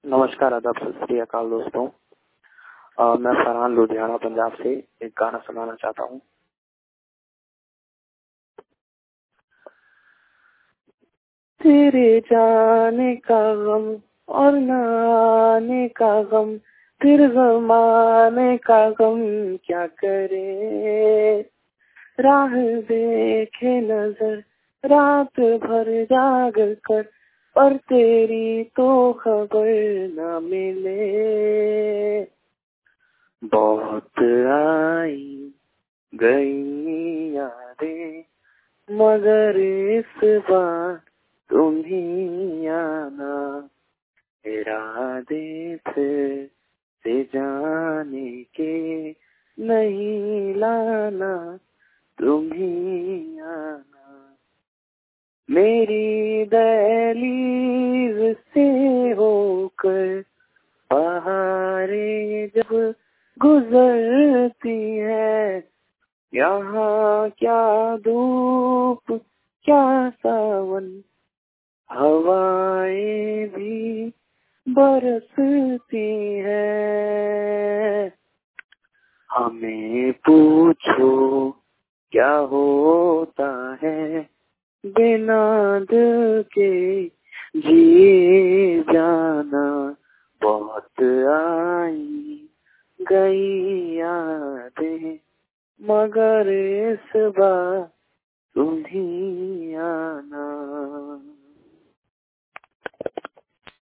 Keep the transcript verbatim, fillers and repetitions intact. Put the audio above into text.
नमस्कार, आदाब, सत श्री अकाल दोस्तों। आ, मैं फरहान लुधियाना पंजाब से एक गाना सुनाना चाहता हूँ। तेरे जाने का गम और न आने का गम, फिर ज़माने का गम क्या करे। राह देखे नजर रात भर जाग कर, पर तेरी तो खबर न मिले। बहुत आई गई यादें, मगर इस बार तुम ही आना। इरादे थे से जाने के, नहीं लाना, तुम ही आना। मेरी दहलीज से होकर बहारें जब गुजरती है, यहाँ क्या धूप क्या सावन, हवाएं भी बरसती है। हमें पूछो क्या होता है, बिना दिल के जिए जाना। बहुत आई गई यादें, मगर इस बार तुम ही आना।